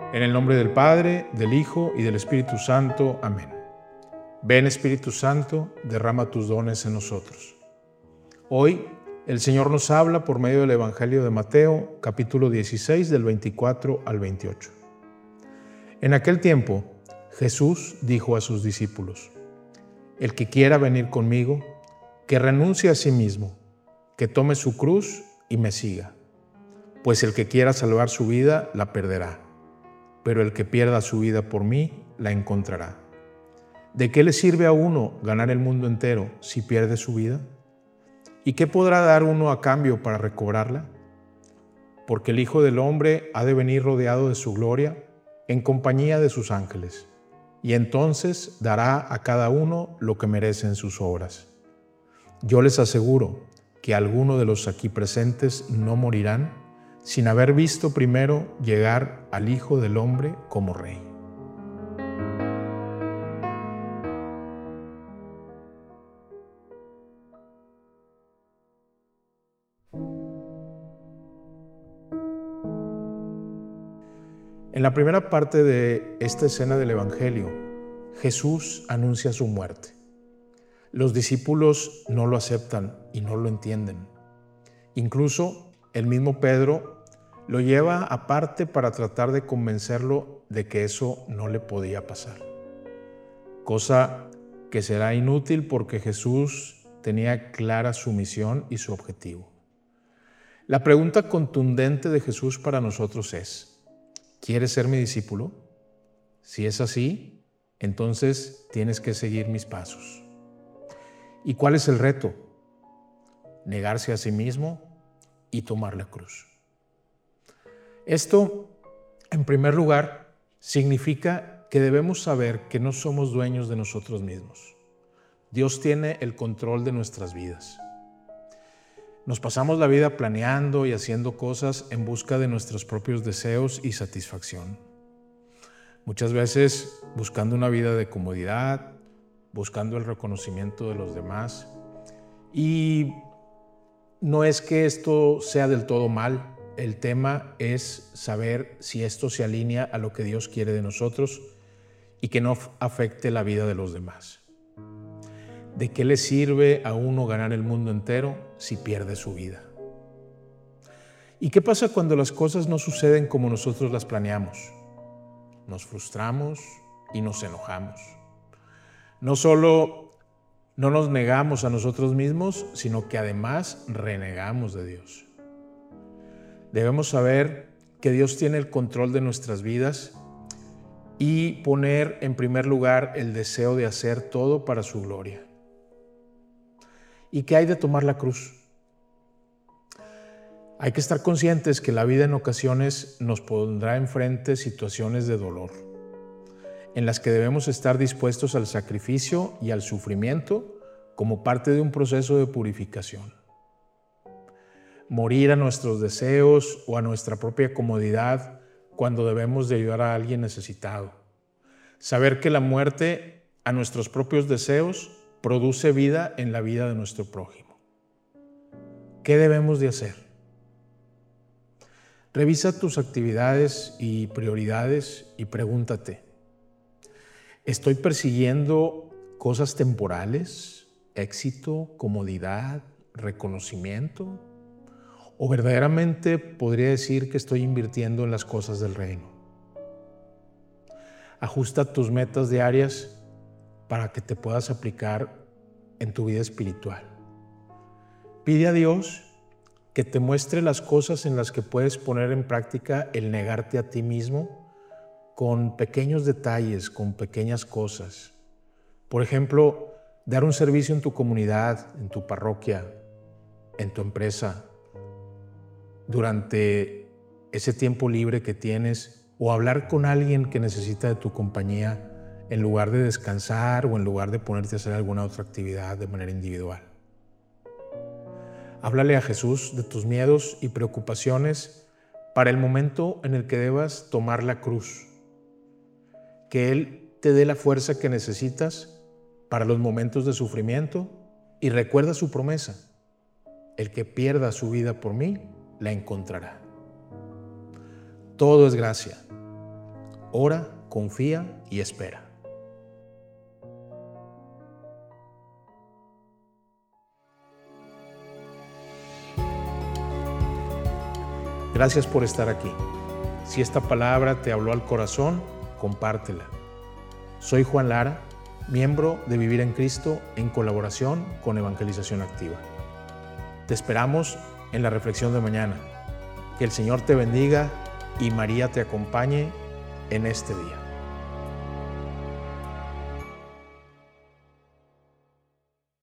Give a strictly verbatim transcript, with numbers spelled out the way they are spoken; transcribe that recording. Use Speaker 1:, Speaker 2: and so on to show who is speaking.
Speaker 1: En el nombre del Padre, del Hijo y del Espíritu Santo. Amén. Ven, Espíritu Santo, derrama tus dones en nosotros. Hoy el Señor nos habla por medio del Evangelio de Mateo, capítulo dieciséis, del veinticuatro al veintiocho. En aquel tiempo, Jesús dijo a sus discípulos: El que quiera venir conmigo, que renuncie a sí mismo, que tome su cruz y me siga. Pues el que quiera salvar su vida, la perderá. Pero el que pierda su vida por mí, la encontrará. ¿De qué le sirve a uno ganar el mundo entero si pierde su vida? ¿Y qué podrá dar uno a cambio para recobrarla? Porque el Hijo del Hombre ha de venir rodeado de su gloria, en compañía de sus ángeles, y entonces dará a cada uno lo que merecen sus obras. Yo les aseguro que alguno de los aquí presentes no morirán sin haber visto primero llegar al Hijo del Hombre como Rey. En la primera parte de esta escena del Evangelio, Jesús anuncia su muerte. Los discípulos no lo aceptan y no lo entienden. Incluso el mismo Pedro lo lleva aparte para tratar de convencerlo de que eso no le podía pasar. Cosa que será inútil porque Jesús tenía clara su misión y su objetivo. La pregunta contundente de Jesús para nosotros es: ¿quieres ser mi discípulo? Si es así, entonces tienes que seguir mis pasos. ¿Y cuál es el reto? Negarse a sí mismo y tomar la cruz. Esto, en primer lugar, significa que debemos saber que no somos dueños de nosotros mismos. Dios tiene el control de nuestras vidas. Nos pasamos la vida planeando y haciendo cosas en busca de nuestros propios deseos y satisfacción. Muchas veces buscando una vida de comodidad, buscando el reconocimiento de los demás. Y no es que esto sea del todo mal. El tema es saber si esto se alinea a lo que Dios quiere de nosotros y que no afecte la vida de los demás. ¿De qué le sirve a uno ganar el mundo entero si pierde su vida? ¿Y qué pasa cuando las cosas no suceden como nosotros las planeamos? Nos frustramos y nos enojamos. No solo no nos negamos a nosotros mismos, sino que además renegamos de Dios. Debemos saber que Dios tiene el control de nuestras vidas y poner en primer lugar el deseo de hacer todo para su gloria. ¿Y qué hay de tomar la cruz? Hay que estar conscientes que la vida en ocasiones nos pondrá enfrente situaciones de dolor, en las que debemos estar dispuestos al sacrificio y al sufrimiento como parte de un proceso de purificación. Morir a nuestros deseos o a nuestra propia comodidad cuando debemos de ayudar a alguien necesitado. Saber que la muerte a nuestros propios deseos produce vida en la vida de nuestro prójimo. ¿Qué debemos de hacer? Revisa tus actividades y prioridades y pregúntate: ¿estoy persiguiendo cosas temporales, éxito, comodidad, reconocimiento? ¿O verdaderamente podría decir que estoy invirtiendo en las cosas del reino? Ajusta tus metas diarias para que te puedas aplicar en tu vida espiritual. Pide a Dios que te muestre las cosas en las que puedes poner en práctica el negarte a ti mismo con pequeños detalles, con pequeñas cosas. Por ejemplo, dar un servicio en tu comunidad, en tu parroquia, en tu empresa, durante ese tiempo libre que tienes, o hablar con alguien que necesita de tu compañía en lugar de descansar o en lugar de ponerte a hacer alguna otra actividad de manera individual. Háblale a Jesús de tus miedos y preocupaciones para el momento en el que debas tomar la cruz. Que Él te dé la fuerza que necesitas para los momentos de sufrimiento y recuerda su promesa: el que pierda su vida por mí, la encontrará. Todo es gracia. Ora, confía y espera. Gracias por estar aquí. Si esta palabra te habló al corazón, compártela. Soy Juan Lara, miembro de Vivir en Cristo en colaboración con Evangelización Activa. Te esperamos en la reflexión de mañana. Que el Señor te bendiga y María te acompañe en este día.